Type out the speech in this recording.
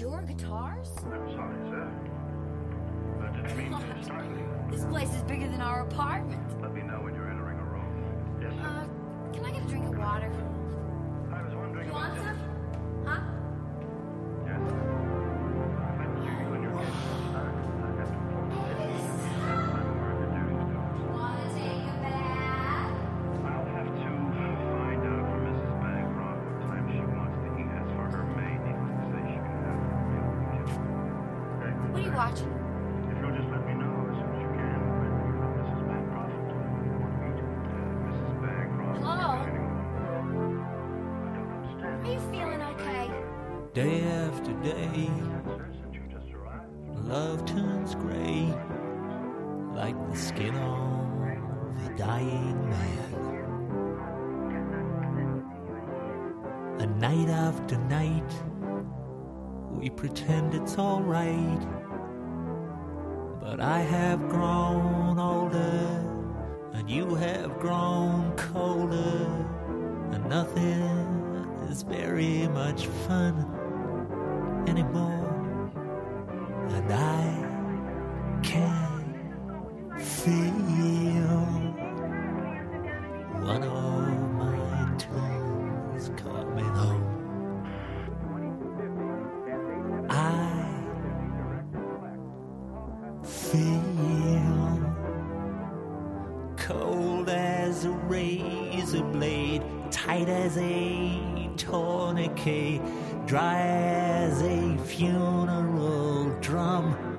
your guitars? I'm sorry, sir. I didn't mean to startle you. This place is bigger than our apartment. Let me know when you're entering a room. Yes, sir. Can I get a drink of water? I was wondering You about want this. some? Huh? Yes, sir. When you and your guests start, I have to inform you. I'm aware of your duties to us. Wanna take a bath? I'll have to find out from Mrs. Bancroft what time she wants to eat. As for her maid, needless to say, she can have her meal in the kitchen. Okay, good, What are you sir. watching? If you'll just let me know as soon as you can when you and Mrs. Bancroft want to meet. Mrs. Bancroft. Hello? I don't understand. Are you feeling okay? Day after day, Sir, since you just arrived. love turns gray, like the skin of a dying man. And night after night, we pretend it's alright. But I have grown older, and you have grown colder, and nothing is very much fun anymore. And I can feel one of my twins coming home. I feel cold as a razor blade, tight as a tourniquet, dry as a funeral drum.